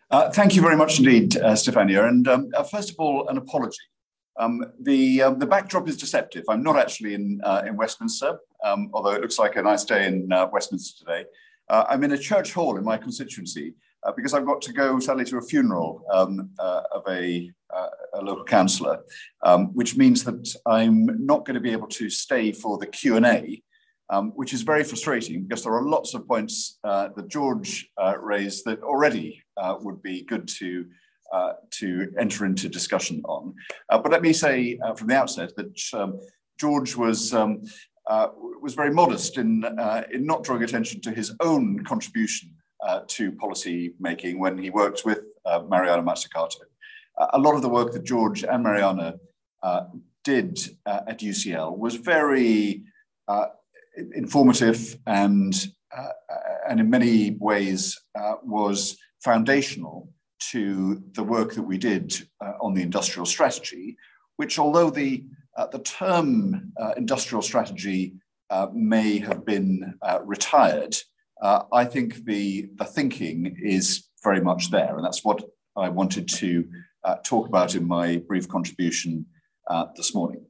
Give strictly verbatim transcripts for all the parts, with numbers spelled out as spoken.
Uh, thank you very much indeed, uh, Stefania. And um, uh, first of all, an apology. Um, the uh, the backdrop is deceptive. I'm not actually in uh, in Westminster, um, although it looks like a nice day in uh, Westminster today. Uh, I'm in a church hall in my constituency uh, because I've got to go sadly to a funeral um, uh, of a, uh, a local councillor, um, which means that I'm not going to be able to stay for the Q and A. Um, which is very frustrating because there are lots of points uh, that George uh, raised that already uh, would be good to uh, to enter into discussion on. Uh, but let me say uh, from the outset that um, George was um, uh, was very modest in uh, in not drawing attention to his own contribution uh, to policy making when he worked with uh, Mariana Mazzucato. Uh, a lot of the work that George and Mariana uh, did uh, at U C L was very uh, informative and uh, and in many ways uh, was foundational to the work that we did uh, on the industrial strategy, which although the uh, the term uh, industrial strategy uh, may have been uh, retired, uh, I think the the thinking is very much there, and that's what I wanted to uh, talk about in my brief contribution uh, this morning.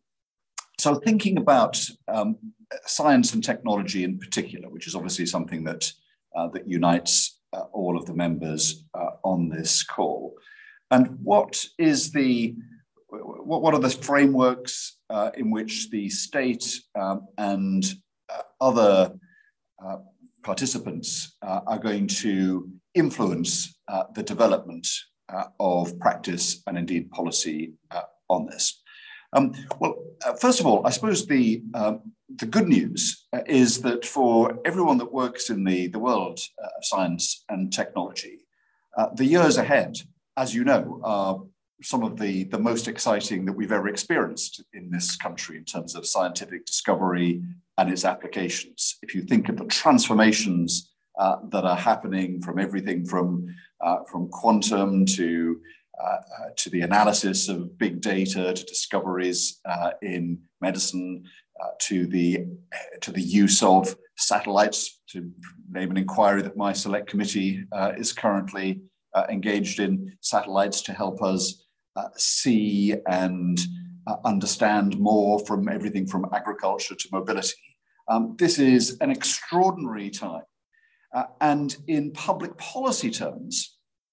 So thinking about um, science and technology in particular, which is obviously something that, uh, that unites uh, all of the members uh, on this call. And what is the, what, what are the frameworks uh, in which the state um, and uh, other uh, participants uh, are going to influence uh, the development uh, of practice and indeed policy uh, on this? Um, well, uh, first of all, I suppose the, um, the good news uh, is that for everyone that works in the, the world uh, of science and technology, uh, the years ahead, as you know, are some of the, the most exciting that we've ever experienced in this country in terms of scientific discovery and its applications. If you think of the transformations uh, that are happening from everything from, uh, from quantum to Uh, uh, to the analysis of big data, to discoveries uh, in medicine, uh, to the to the use of satellites, to name an inquiry that my select committee uh, is currently uh, engaged in, satellites to help us uh, see and uh, understand more from everything from agriculture to mobility. Um, this is an extraordinary time. Uh, and in public policy terms,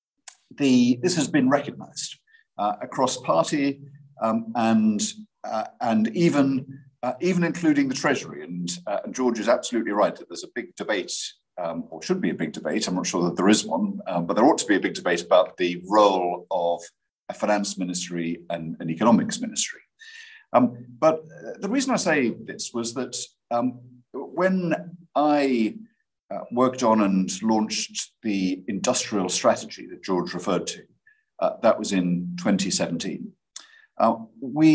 The, this has been recognized uh, across party um, and, uh, and even, uh, even including the Treasury. And, uh, and George is absolutely right that there's a big debate, um, or should be a big debate, I'm not sure that there is one, um, but there ought to be a big debate about the role of a finance ministry and an economics ministry. Um, but the reason I say this was that um, when I Uh, worked on and launched the industrial strategy that George referred to. Uh, that was in twenty seventeen. Uh, we,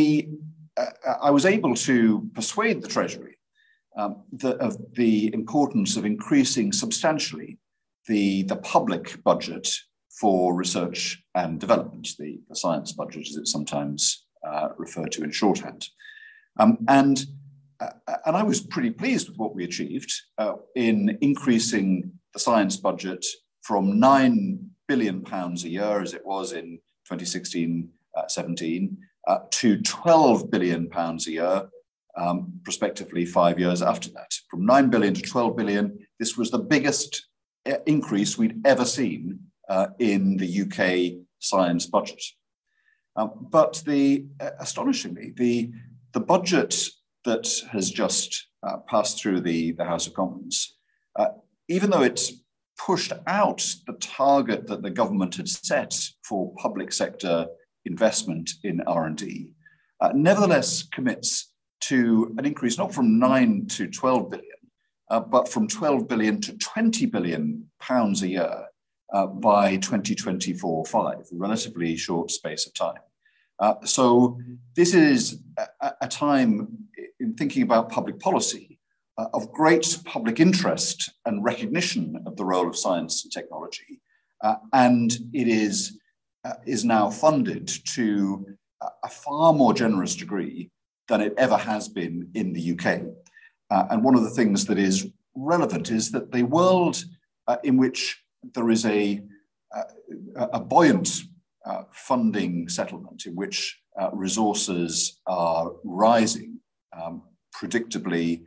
uh, I was able to persuade the Treasury um, the, of the importance of increasing substantially the, the public budget for research and development, the, the science budget as it's sometimes uh, referred to in shorthand. Um, and Uh, and I was pretty pleased with what we achieved uh, in increasing the science budget from nine billion pounds a year, as it was in twenty sixteen seventeen, uh, uh, to twelve billion pounds a year, um, prospectively five years after that. From nine billion to twelve billion, this was the biggest increase we'd ever seen uh, in the U K science budget. Um, but the, uh, astonishingly, the, the budget that has just uh, passed through the, the House of Commons, uh, even though it's pushed out the target that the government had set for public sector investment in R and D, uh, nevertheless commits to an increase not from nine to twelve billion, uh, but from twelve billion to twenty billion pounds a year uh, by twenty twenty-four five, a relatively short space of time. Uh, so this is a, a time in thinking about public policy uh, of great public interest and recognition of the role of science and technology. Uh, and it is, uh, is now funded to a far more generous degree than it ever has been in the U K. Uh, and one of the things that is relevant is that the world uh, in which there is a uh, a buoyant uh, funding settlement in which uh, resources are rising um, predictably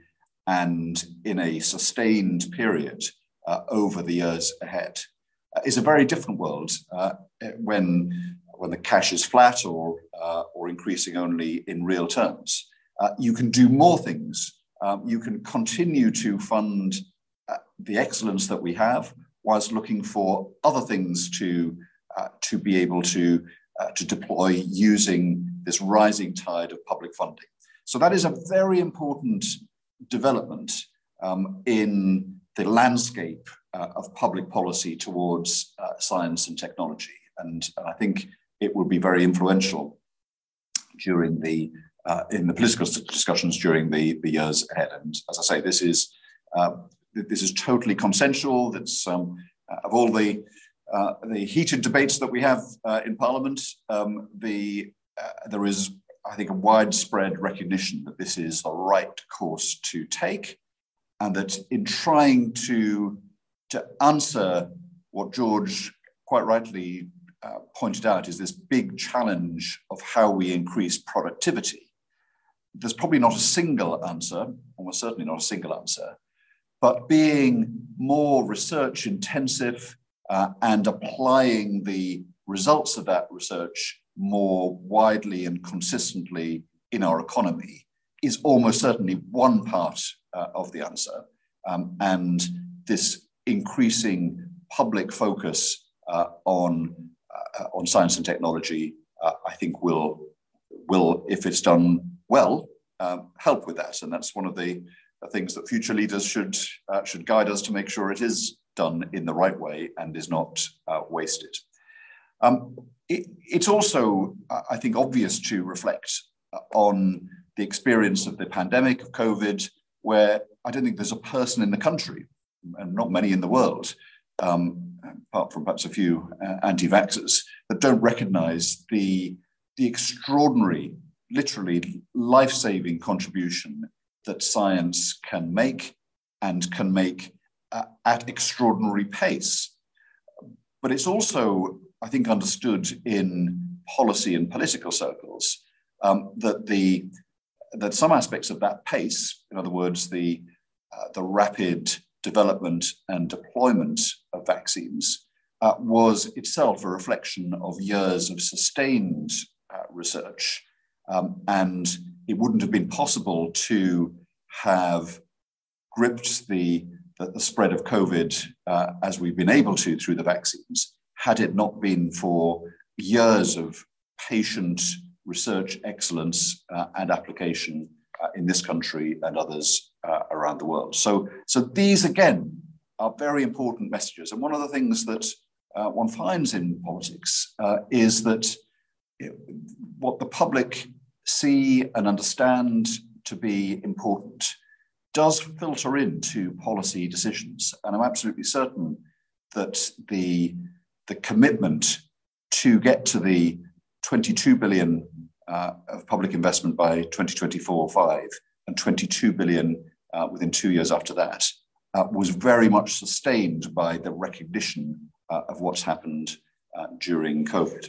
and in a sustained period uh, over the years ahead uh, is a very different world uh, when, when the cash is flat or, uh, or increasing only in real terms. Uh, you can do more things. Um, you can continue to fund uh, the excellence that we have whilst looking for other things to, uh, to be able to, uh, to deploy using this rising tide of public funding. So that is a very important development um, in the landscape uh, of public policy towards uh, science and technology. And, and I think it will be very influential during the, uh, in the political discussions during the, the years ahead. And as I say, this is, uh, this is totally consensual. That's um, of all the, uh, the heated debates that we have uh, in Parliament, um, the, uh, there is, I think, a widespread recognition that this is the right course to take, and that in trying to, to answer what George quite rightly uh, pointed out is this big challenge of how we increase productivity, there's probably not a single answer, almost certainly not a single answer, but being more research intensive uh, and applying the results of that research more widely and consistently in our economy is almost certainly one part uh, of the answer. Um, and this increasing public focus uh, on, uh, on science and technology, uh, I think will, will, if it's done well, um, help with that. And that's one of the, the things that future leaders should, uh, should guide us to make sure it is done in the right way and is not uh, wasted. Um, it, it's also, I think, obvious to reflect on the experience of the pandemic of COVID, where I don't think there's a person in the country, and not many in the world, um, apart from perhaps a few uh, anti-vaxxers, that don't recognize the, the extraordinary, literally life-saving contribution that science can make and can make uh, at extraordinary pace. But it's also, I think, understood in policy and political circles um, that the that some aspects of that pace, in other words, the uh, the rapid development and deployment of vaccines, uh, was itself a reflection of years of sustained uh, research, um, and it wouldn't have been possible to have gripped the the, the spread of COVID uh, as we've been able to through the vaccines, had it not been for years of patient research excellence uh, and application uh, in this country and others uh, around the world. So, so these, again, are very important messages. And one of the things that uh, one finds in politics uh, is that what the public see and understand to be important does filter into policy decisions. And I'm absolutely certain that the, the commitment to get to the twenty-two billion uh, of public investment by twenty twenty-four five and twenty-two billion uh, within two years after that uh, was very much sustained by the recognition uh, of what's happened uh, during COVID.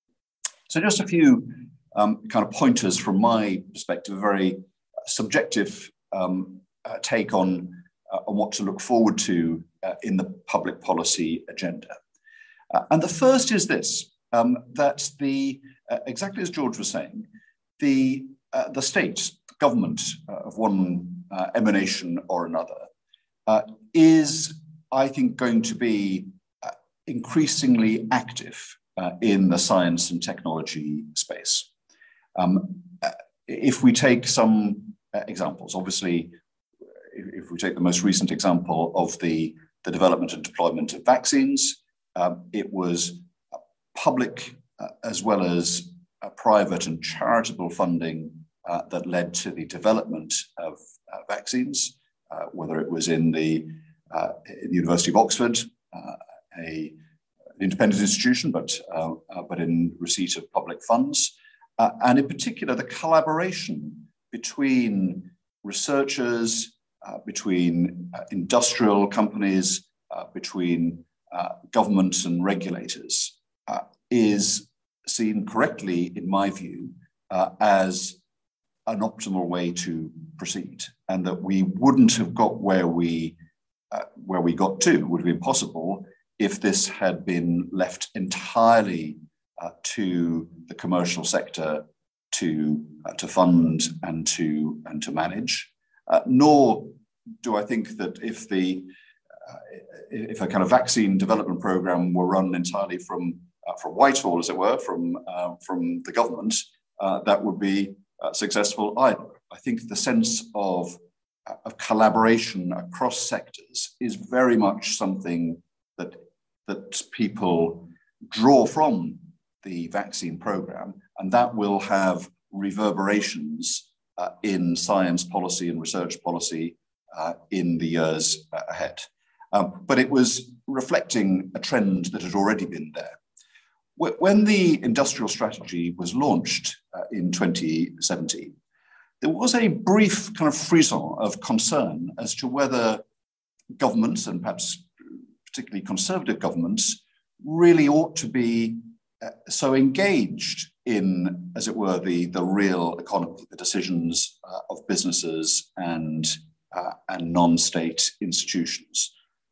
So just a few um, kind of pointers from my perspective, a very subjective um, uh, take on, uh, on what to look forward to uh, in the public policy agenda. Uh, and the first is this, um, that the, uh, exactly as George was saying, the, uh, the state, government uh, of one uh, emanation or another uh, is, I think, going to be uh, increasingly active uh, in the science and technology space. Um, uh, if we take some uh, examples, obviously, if, if we take the most recent example of the, the development and deployment of vaccines, um, it was uh, public uh, as well as uh, private and charitable funding uh, that led to the development of uh, vaccines, uh, whether it was in the, uh, in the University of Oxford, uh, a, an independent institution, but, uh, uh, but in receipt of public funds. Uh, and in particular, the collaboration between researchers, uh, between uh, industrial companies, uh, between uh, governments and regulators uh, is seen correctly, in my view, uh, as an optimal way to proceed, and that we wouldn't have got where we uh, where we got to, would have been possible if this had been left entirely uh, to the commercial sector to uh, to fund and to and to manage. Uh, nor do I think that if the uh, if a kind of vaccine development program were run entirely from uh, from Whitehall, as it were, from uh, from the government, uh, that would be uh, successful either. I think the sense of uh, of collaboration across sectors is very much something that that people draw from the vaccine program, and that will have reverberations uh, in science policy and research policy uh, in the years uh, ahead. Um, but it was reflecting a trend that had already been there. When the industrial strategy was launched uh, in twenty seventeen, there was a brief kind of frisson of concern as to whether governments, and perhaps particularly conservative governments, really ought to be uh, so engaged in, as it were, the, the real economy, the decisions uh, of businesses and, uh, and non-state institutions.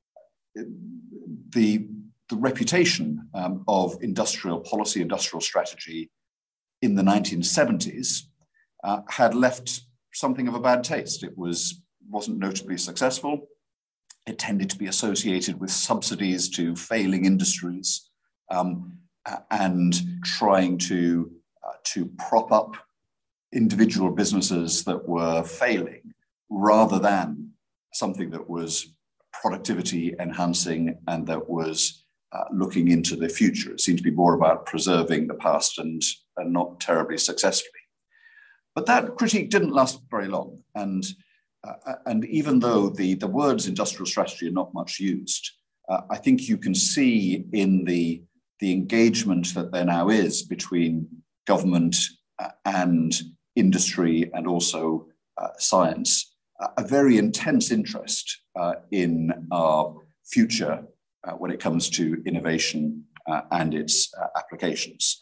The, the reputation um, of industrial policy, industrial strategy in the nineteen seventies uh, had left something of a bad taste. It was, wasn't notably successful. It tended to be associated with subsidies to failing industries um, and trying to, uh, to prop up individual businesses that were failing rather than something that was productivity enhancing and that was uh, looking into the future. It seemed to be more about preserving the past and, and not terribly successfully. But that critique didn't last very long. And Uh, and even though the, the words industrial strategy are not much used, uh, I think you can see in the, the engagement that there now is between government uh, and industry and also uh, science, uh, a very intense interest uh, in our future uh, when it comes to innovation uh, and its uh, applications.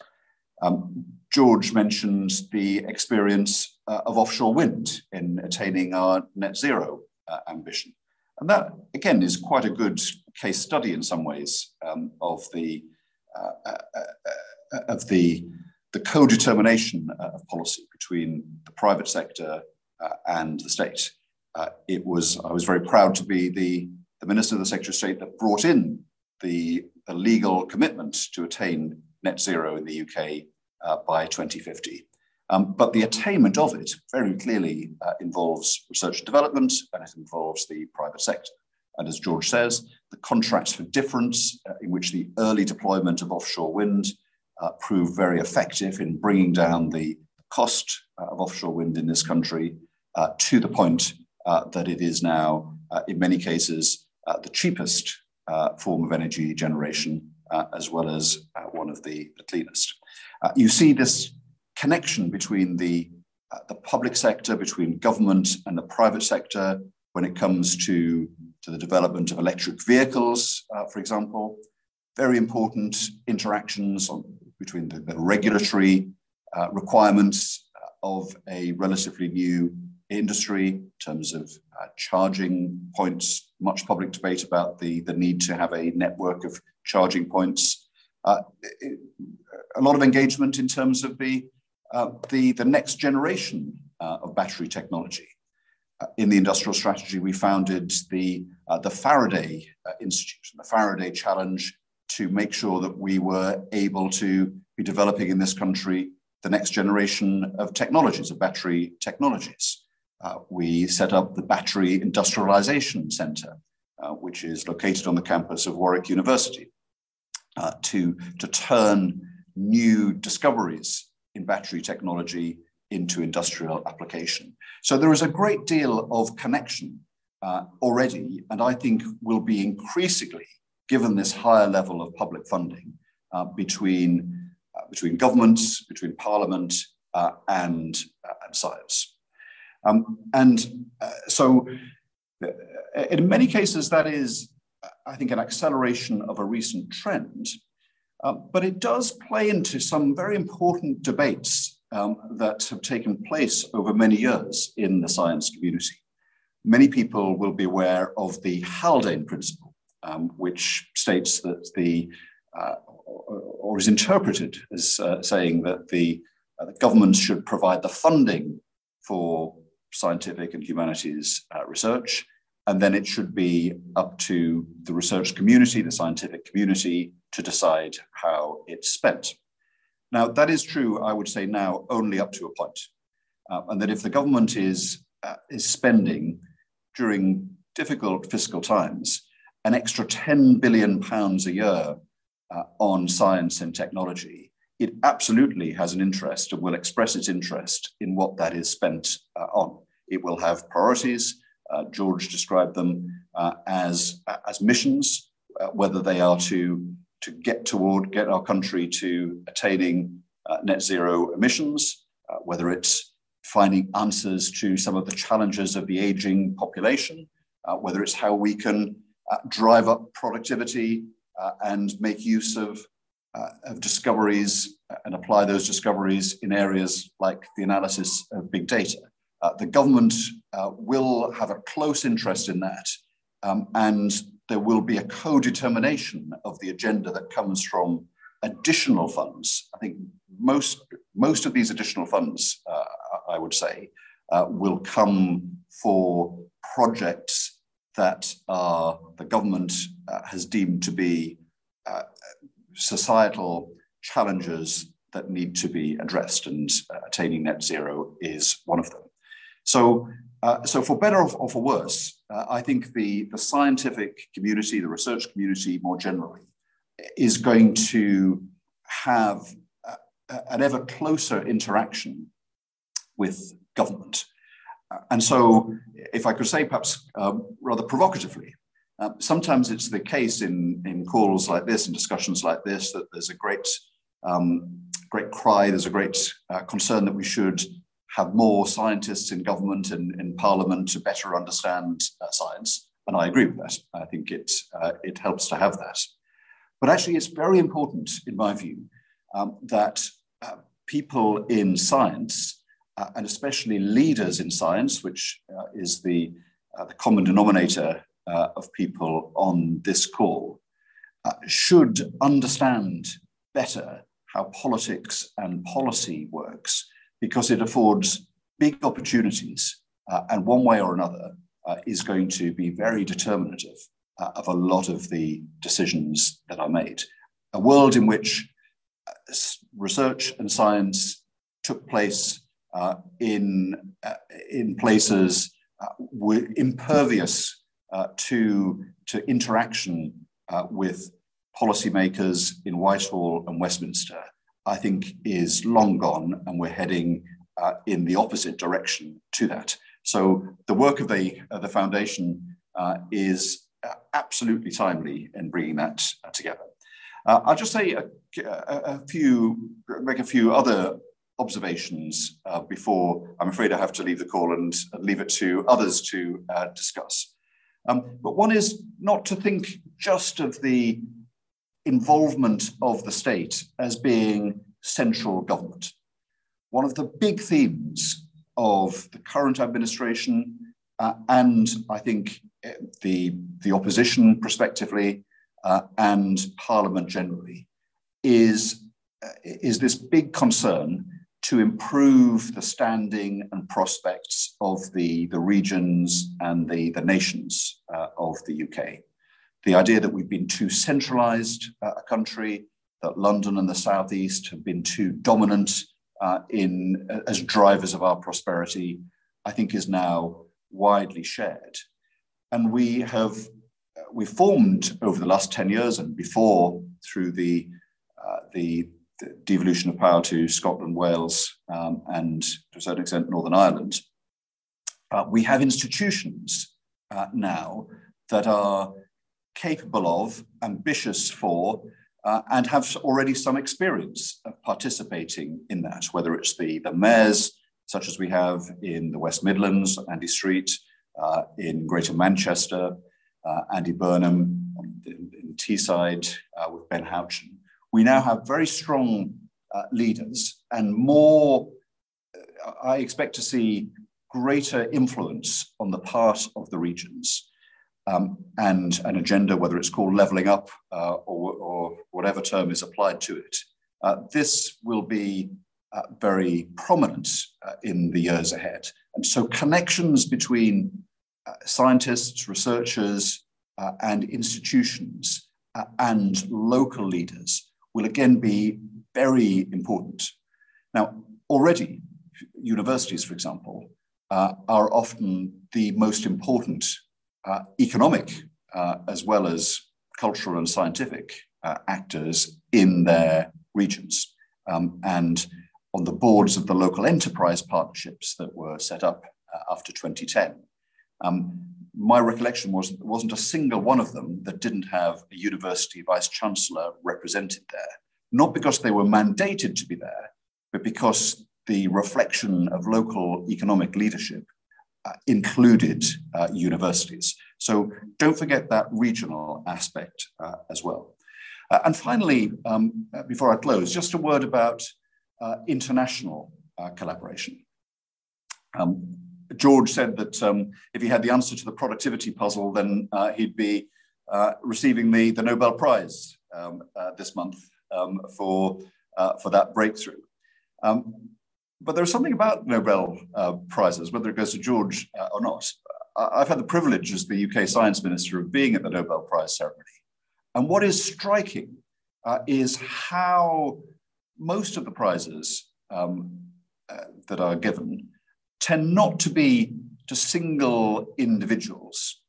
Um, George mentioned the experience uh, of offshore wind in attaining our net zero uh, ambition. And that, again, is quite a good case study in some ways um, of the, uh, uh, uh, of the, the co-determination uh, of policy between the private sector uh, and the state. Uh, it was, I was very proud to be the, the Minister of the Secretary of State that brought in the, the legal commitment to attain net zero in the U K uh, by twenty fifty. Um, but the attainment of it very clearly uh, involves research and development, and it involves the private sector. And as George says, the contracts for difference, uh, in which the early deployment of offshore wind uh, proved very effective in bringing down the cost uh, of offshore wind in this country uh, to the point uh, that it is now, uh, in many cases, uh, the cheapest uh, form of energy generation, uh, as well as uh, one of the, the cleanest. Uh, you see this connection between the, uh, the public sector, between government and the private sector when it comes to, to the development of electric vehicles, uh, for example. Very important interactions on, between the, the regulatory uh, requirements uh, of a relatively new industry in terms of uh, charging points, much public debate about the, the need to have a network of charging points. Uh, it, a lot of engagement in terms of the, uh, the, the next generation uh, of battery technology. Uh, in the industrial strategy, we founded the, uh, the Faraday uh, Institute, the Faraday Challenge, to make sure that we were able to be developing in this country the next generation of technologies, of battery technologies. Uh, we set up the Battery Industrialization Center, uh, which is located on the campus of Warwick University, uh, to, to turn new discoveries in battery technology into industrial application. So there is a great deal of connection uh, already, and I think will be increasingly, given this higher level of public funding, uh, between, uh, between governments, between parliament, uh, and, uh, and science. Um, and uh, so uh, in many cases, that is I think, an acceleration of a recent trend, uh, but it does play into some very important debates um, that have taken place over many years in the science community. Many people will be aware of the Haldane principle, um, which states that the, uh, or is interpreted as uh, saying that the, uh, the government should provide the funding for scientific and humanities uh, research, and then it should be up to the research community, the scientific community, to decide how it's spent. Now, that is true, I would say now, only up to a point. Uh, and that if the government is, uh, is spending during difficult fiscal times an extra ten billion pounds a year uh, on science and technology, it absolutely has an interest and will express its interest in what that is spent uh, on. It will have priorities. Uh, George described them uh, as, as missions, uh, whether they are to, to get toward, get our country to attaining uh, net zero emissions, uh, whether it's finding answers to some of the challenges of the aging population, uh, whether it's how we can uh, drive up productivity uh, and make use of, uh, of discoveries and apply those discoveries in areas like the analysis of big data. Uh, the government uh, will have a close interest in that, um, and there will be a co-determination of the agenda that comes from additional funds. I think most, most of these additional funds, uh, I would say, uh, will come for projects that are, the government uh, has deemed to be uh, societal challenges that need to be addressed, and uh, attaining net zero is one of them. So, uh, so for better or for worse, uh, I think the, the scientific community, the research community more generally, is going to have a, an ever closer interaction with government. Uh, and so, if I could say perhaps uh, rather provocatively, uh, sometimes it's the case in, in calls like this, in discussions like this, that there's a great, um, great cry, there's a great uh, concern that we should have more scientists in government and in parliament to better understand uh, science. And I agree with that. I think it, uh, it helps to have that. But actually, it's very important, in my view, um, that uh, people in science, uh, and especially leaders in science, which uh, is the, uh, the common denominator uh, of people on this call, uh, should understand better how politics and policy works, because it affords big opportunities, uh, and one way or another uh, is going to be very determinative uh, of a lot of the decisions that are made. A world in which uh, research and science took place uh, in, uh, in places uh, impervious uh, to, to interaction uh, with policymakers in Whitehall and Westminster, I think is long gone, and we're heading uh, in the opposite direction to that. So the work of the, uh, the foundation uh, is uh, absolutely timely in bringing that uh, together. Uh, I'll just say a, a, a few, make a few other observations uh, before I'm afraid I have to leave the call and leave it to others to uh, discuss. Um, but one is not to think just of the involvement of the state as being central government. One of the big themes of the current administration uh, and I think the, the opposition prospectively uh, and Parliament generally is, uh, is this big concern to improve the standing and prospects of the, the regions and the, the nations uh, of the U K. The idea that we've been too centralized uh, a country, that London and the Southeast have been too dominant uh, in, uh, as drivers of our prosperity, I think is now widely shared. And we have, uh, we formed over the last ten years and before through the, uh, the, the devolution of power to Scotland, Wales, um, and to a certain extent Northern Ireland, uh, we have institutions uh, now that are capable of, ambitious for, uh, and have already some experience of participating in that, whether it's the, the mayors, such as we have in the West Midlands, Andy Street, uh, in Greater Manchester, uh, Andy Burnham, in, in Teesside uh, with Ben Houchen, we now have very strong uh, leaders and more, uh, I expect to see greater influence on the part of the regions um, and an agenda, whether it's called levelling up uh, or, or whatever term is applied to it. Uh, this will be uh, very prominent uh, in the years ahead. And so connections between uh, scientists, researchers, uh, and institutions uh, and local leaders will again be very important. Now, already, universities, for example, uh, are often the most important uh, economic uh, as well as cultural and scientific uh, actors in their regions. Um, and on the boards of the local enterprise partnerships that were set up uh, after twenty ten, um, my recollection was that there wasn't a single one of them that didn't have a university vice chancellor represented there, not because they were mandated to be there, but because the reflection of local economic leadership uh, included uh, universities. So don't forget that regional aspect uh, as well. Uh, and finally, um, before I close, just a word about uh, international uh, collaboration. Um, George said that um, if he had the answer to the productivity puzzle, then uh, he'd be uh, receiving the, the Nobel Prize um, uh, this month um, for, uh, for that breakthrough. Um, but there's something about Nobel uh, Prizes, whether it goes to George uh, or not. I've had the privilege as the U K Science Minister of being at the Nobel Prize ceremony. And what is striking uh, is how most of the prizes um, uh, that are given tend not to be to single individuals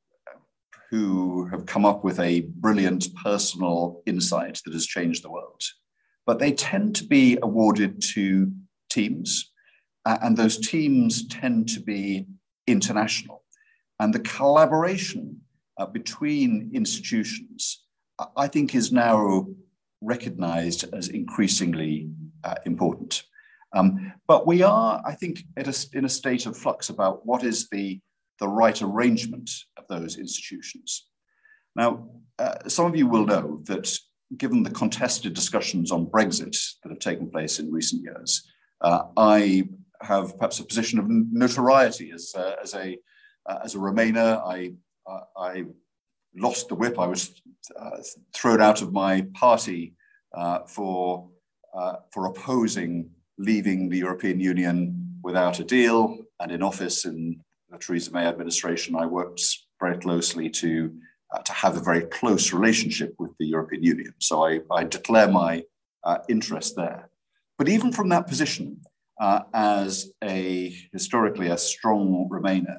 who have come up with a brilliant personal insight that has changed the world, but they tend to be awarded to teams, uh, and those teams tend to be international. And the collaboration uh, between institutions, I think, is now recognized as increasingly uh, important. Um, but we are, I think, at a, in a state of flux about what is the, the right arrangement of those institutions. Now, uh, some of you will know that given the contested discussions on Brexit that have taken place in recent years, uh, I have perhaps a position of notoriety as, uh, as, a, uh, as a Remainer. I, uh, I lost the whip. I was uh, thrown out of my party uh, for, uh, for opposing leaving the European Union without a deal. And in office in the Theresa May administration, I worked very closely to, uh, to have a very close relationship with the European Union. So I, I declare my uh, interest there. But even from that position, uh, as a historically a strong Remainer,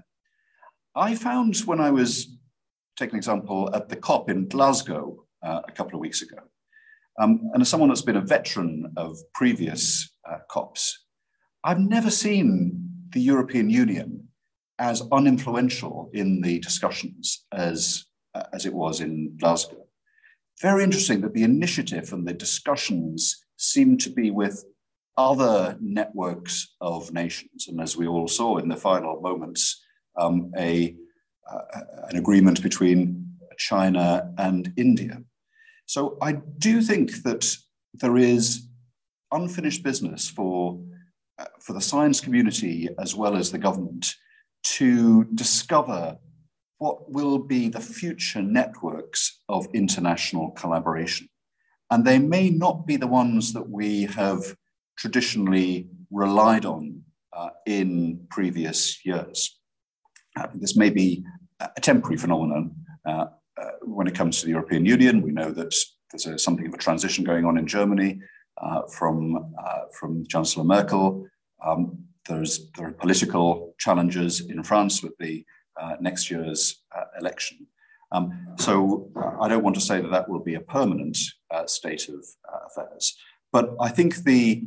I found when I was, take an example, at the COP in Glasgow uh, a couple of weeks ago, um, and as someone that's been a veteran of previous uh, COPs, I've never seen the European Union as uninfluential in the discussions as, uh, as it was in Glasgow. Very interesting that the initiative and the discussions seem to be with other networks of nations. And as we all saw in the final moments, um, a, uh, an agreement between China and India. So I do think that there is unfinished business for, uh, for the science community as well as the government to discover what will be the future networks of international collaboration. And they may not be the ones that we have traditionally relied on uh, in previous years. Uh, this may be a temporary phenomenon uh, uh, when it comes to the European Union. We know that there's a, something of a transition going on in Germany uh, from, uh, from Chancellor Merkel. Um, there's, there are political challenges in France with the uh, next year's uh, election. Um, so uh, I don't want to say that that will be a permanent uh, state of uh, affairs, but I think the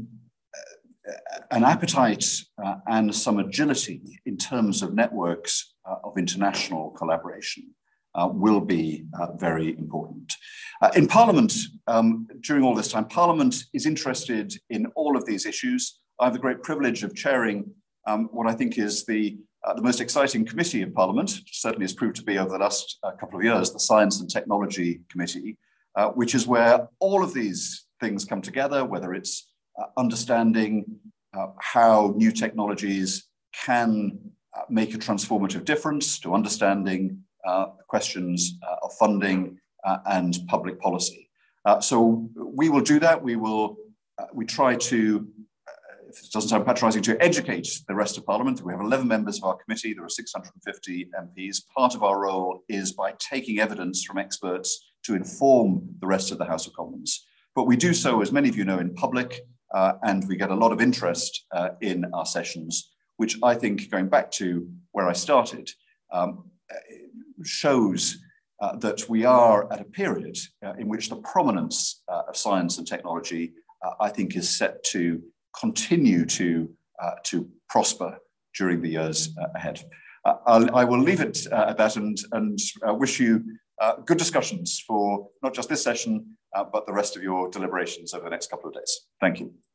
uh, an appetite uh, and some agility in terms of networks uh, of international collaboration uh, will be uh, very important. Uh, in Parliament, um, during all this time, Parliament is interested in all of these issues. I have the great privilege of chairing um, what I think is the uh, the most exciting committee in Parliament, certainly has proved to be over the last uh, couple of years, the Science and Technology Committee, uh, which is where all of these things come together, whether it's uh, understanding uh, how new technologies can uh, make a transformative difference, to understanding uh, questions uh, of funding uh, and public policy. Uh, so we will do that. We will, uh, we try to, uh, if it doesn't sound patronising, to educate the rest of Parliament. We have eleven members of our committee. There are six hundred fifty M Ps. Part of our role is by taking evidence from experts to inform the rest of the House of Commons. But we do so, as many of you know, in public, uh, and we get a lot of interest uh, in our sessions, which I think, going back to where I started, um, shows uh, that we are at a period uh, in which the prominence uh, of science and technology, uh, I think, is set to continue to, uh, to prosper during the years uh, ahead. Uh, I'll, I will leave it uh, at that and, and uh, wish you uh, good discussions for not just this session, uh, but the rest of your deliberations over the next couple of days. Thank you.